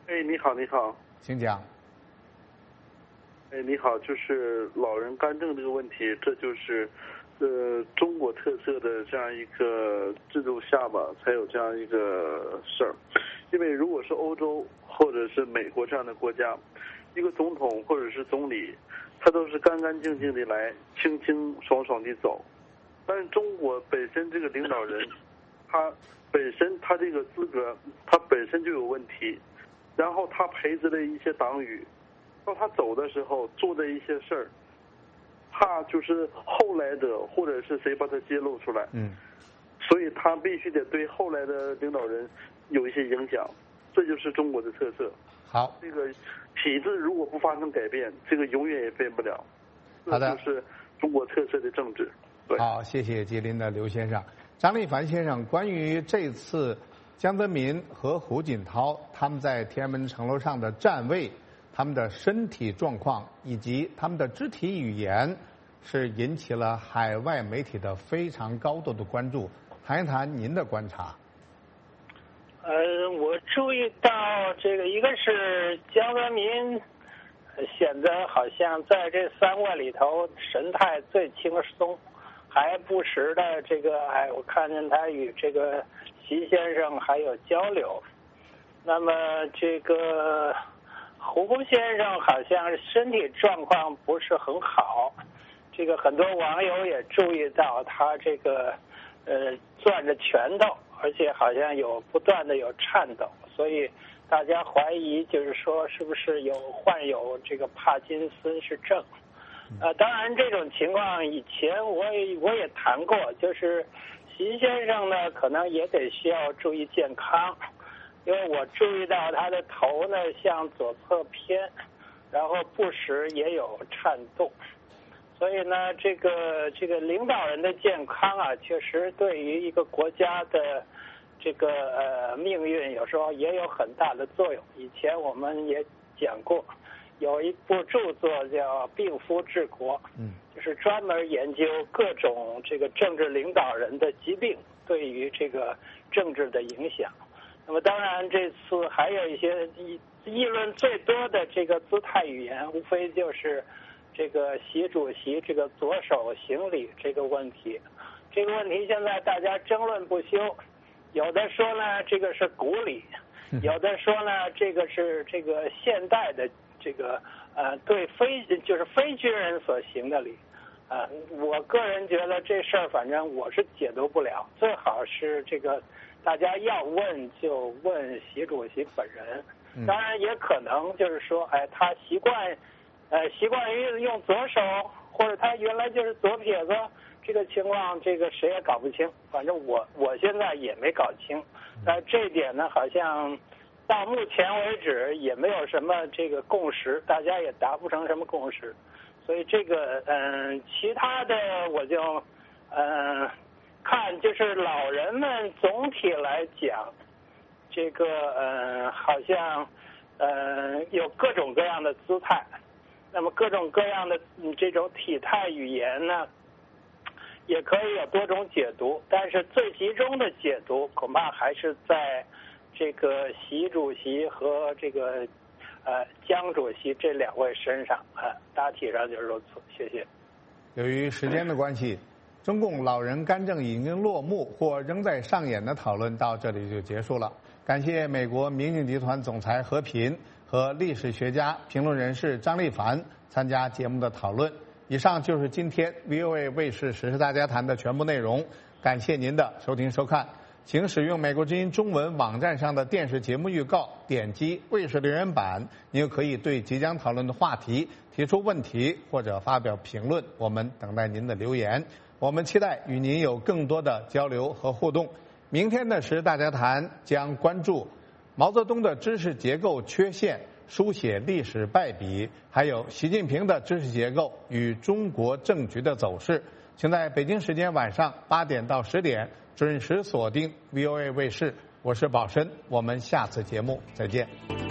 哎，你好，你好， 请讲。 哎，你好，就是老人干政这个问题，这就是呃中国特色的这样一个制度下吧，才有这样一个事儿。因为如果是欧洲或者是美国这样的国家，一个总统或者是总理，他都是干干净净的来，清清爽爽的走。但是中国本身这个领导人，他本身他这个资格，他本身就有问题，然后他培植了一些党羽。到他走的时候做的一些事儿，怕就是后来者或者是谁把他揭露出来， 嗯， 所以他必须得对后来的领导人有一些影响，这就是中国的特色。 好， 这个体制如果不发生改变，这个永远也变不了。 好的， 这就是中国特色的政治。对， 好，谢谢吉林的刘先生。张立凡先生，关于这次江泽民和胡锦涛他们在天安门城楼上的站位，他们的身体状况以及他们的肢体语言，是引起了海外媒体的非常高度的关注。谈一谈您的观察。 呃，我注意到这个，一个是江泽民显得好像在这三位里头神态最轻松，还不时的这个，哎，我看见他与这个习先生还有交流。那么这个胡先生好像身体状况不是很好，这个很多网友也注意到他这个呃攥着拳头，而且好像有不断的有颤抖，所以大家怀疑就是说是不是有患有这个帕金森氏症。呃，当然这种情况以前我也我也谈过，就是习先生呢可能也得需要注意健康。因为我注意到他的头呢向左侧偏，然后不时也有颤动，所以呢，这个这个领导人的健康啊，确实对于一个国家的这个呃命运，有时候也有很大的作用。以前我们也讲过，有一部著作叫《病夫治国》，嗯，就是专门研究各种这个政治领导人的疾病对于这个政治的影响。那么当然这次还有一些议议论最多的这个姿态语言，无非就是这个习主席这个左手行礼这个问题。这个问题现在大家争论不休，有的说呢这个是古礼，有的说呢这个是这个现代的这个呃对非就是非军人所行的礼。呃，我个人觉得这事儿反正我是解读不了，最好是这个大家要问就问习主席本人。当然也可能就是说，哎，他习惯，呃，习惯于用左手，或者他原来就是左撇子，这个情况这个谁也搞不清。反正我我现在也没搞清，但这一点呢，好像到目前为止也没有什么这个共识，大家也达不成什么共识。所以这个嗯、呃，其他的我就嗯、呃、看，就是老人们总体来讲，这个呃好像呃有各种各样的姿态，那么各种各样的、嗯、这种体态语言呢，也可以有多种解读，但是最集中的解读恐怕还是在这个习主席和这个。呃，江主席这两位身上，呃，大体上就是如此。谢谢。 由于时间的关系，中共老人干政已经落幕或仍在上演的讨论到这里就结束了。感谢美国明镜集团总裁何平和历史学家、评论人士张立凡参加节目的讨论。以上就是今天 V O A 卫视时事大家谈的全部内容。感谢您的收听收看。请使用美国之音中文网站上的电视节目预告，点击卫视留言板，您就可以对即将讨论的话题提出问题或者发表评论。我们等待您的留言，我们期待与您有更多的交流和互动。明天的时事大家谈将关注毛泽东的知识结构缺陷，书写历史败笔，还有习近平的知识结构与中国政局的走势。请在北京时间晚上八点到十点准时锁定 V O A 卫视，我是宝申，我们下次节目再见。